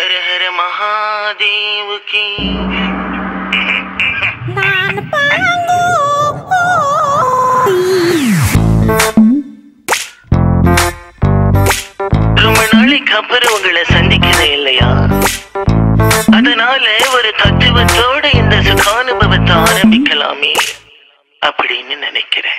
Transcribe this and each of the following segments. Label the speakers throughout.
Speaker 1: हर हर महादेव की ரொம்ப நாளைக்கு அப்புறம் உங்களை சந்திக்கிறேன் இல்லையா, அதனால ஒரு தத்துவத்தோட இந்த சுகானுபவத்தை ஆரம்பிக்கலாமே அப்படின்னு நினைக்கிறேன்.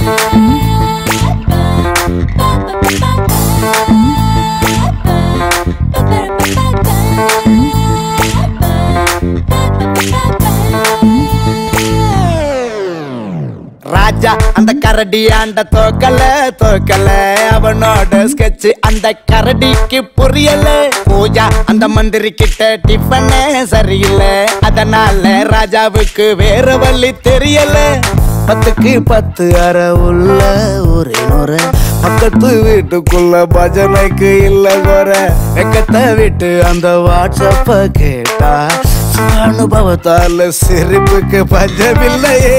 Speaker 2: ராஜா அந்த கரடி ஆண்ட தோக்கல அவனோட ஸ்கெட்ச் அந்த கரடிக்கு புரியல. பூஜா அந்த மந்திரி கிட்ட டிஃபனே சரியில்லை, அதனால ராஜாவுக்கு வேற வழி தெரியல. 10க்கு 10 அரை உள்ள ஒரே முறை, பக்கத்து வீட்டுக்குள்ள பஜனைக்கு இல்ல குறை. வெக்கத்தை விட்டு அந்த வாட்ஸ்அப்ப கேட்டா அனுபவத்தால சிரிப்புக்கு பஞ்சமில்லையே.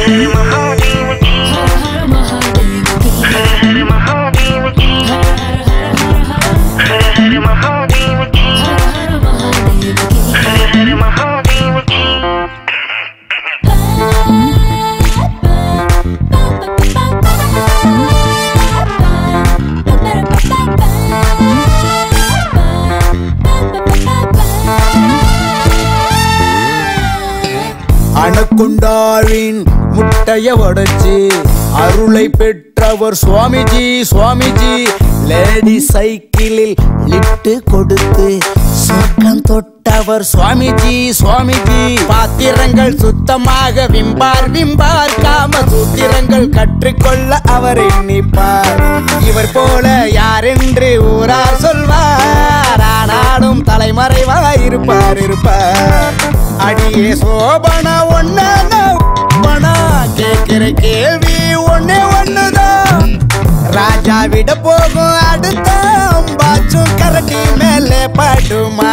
Speaker 2: அணக்குண்டாவின் முட்டைய உடைச்சி அருளை பெற்றவர் சுவாமிஜி. லேடி சைக்கிளில் லிப்ட் கொடுத்து சொர்க்கம் தொட்டவர் சுவாமிஜி. பாத்திரங்கள் சுத்தமாக விம்பார் காம சூத்திரங்கள் கற்றுக்கொள்ள அவர் எண்ணிப்பார். இவர் போல யாரென்று ஊரார் சொல்வார், ஆனாலும் தலைமறைவாய் இருப்பார். அடியே சோபனா ஒன்னா கேட்கிற கேள்வி ஒண்ணுதான், ராஜா விட போகும் அடுத்த அம்பாச்சும் கரடி மேலே படுமா?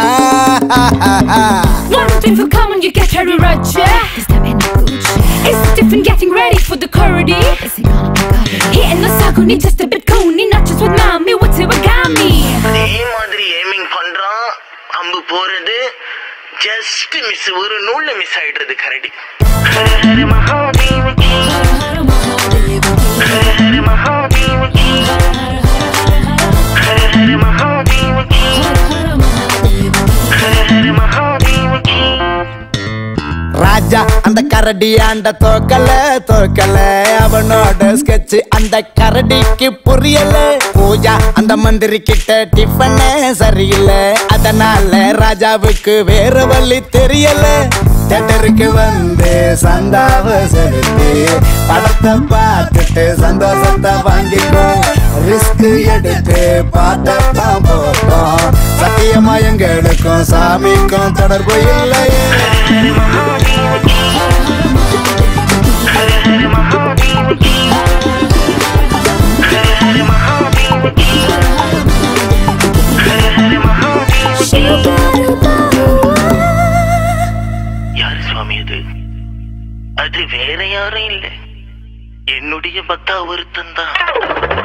Speaker 3: One thing for common, you get Harry Roger. Is that in a good shit? Is Stephen getting ready for the curdy? Is he gonna be good? Hitting the Saguni just a bit coney, not just with mommy, what's it with Gami?
Speaker 1: அதே மாதிரி aiming பண்றான், அம்பு போறது just miss, ஒரு நூல்ல miss ஆயிடுறது கரடி. ஹர ஹர மகாதேவ கீ, ஹர ஹர மகாதேவ கீ, ஹர ஹர மகாதேவ கீ, ஹர ஹர மகாதேவ கீ.
Speaker 2: ராஜா அந்த கரடி ஆண்ட தோக்கல அவனோட ஸ்கெட்ச் அந்த கரடிக்கு புரியல. பூஜா அந்த மந்திரி கிட்ட டிஃபனே சரியில்லை, அதனால ராஜாவுக்கு வேற வழி தெரியல. தியேட்டருக்கு வந்து சந்தாவ செலுத்தி படத்தை பார்த்துட்டு சந்தோஷத்தை வாங்கிக்கோ. ரிஸ்க் எடுத்து பார்த்தத்தான் போட்டோம், சத்தியமா எங்களுக்கும் சாமிக்கும் தொடர்பு இல்லையே.
Speaker 1: யாரு சுவாமி அது? அது வேற யாரும் இல்லை, என்னுடைய பக்தா ஒருத்தன் தான்.